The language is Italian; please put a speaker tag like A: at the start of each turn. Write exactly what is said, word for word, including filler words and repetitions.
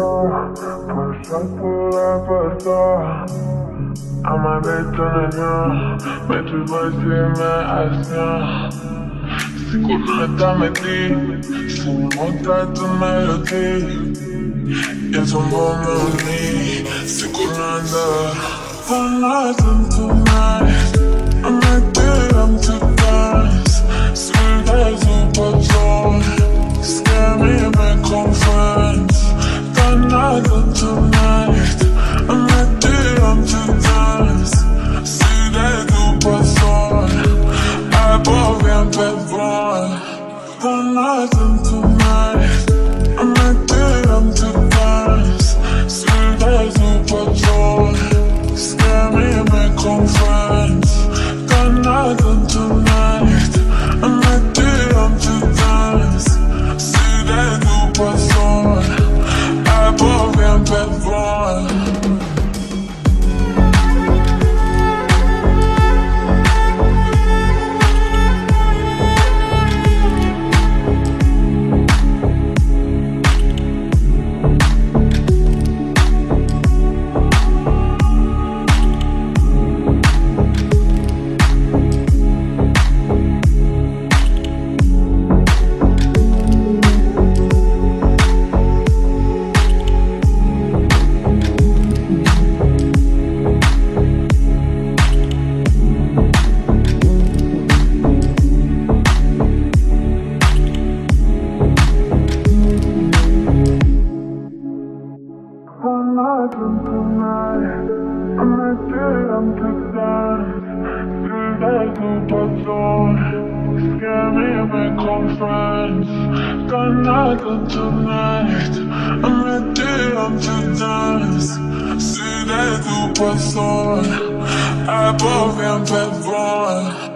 A: Passato la porta a mai detto nemmeno mentre voi insieme a sia sicuramente metti se mi montato melodie io sono buono lì sicuramente one night and tonight I'm not good, I'm too dance sweet as a patrol scare me and make friends one night and tonight I'm not good, I'm too dance sweet as a patrol I bought me a bad boy one night and tonight I'm not good, I'm too dance sweet as a patrol scare me and make friends one night and tonight I'm not good, I'm too dance sweet as a patrol I bought me a bad boy One night and tonight I'm not good, I'm too dance sweet as a patrol scare me and make friends one night and tonight I'm not good, I'm too dance sweet as a patrol I bought me a bad boy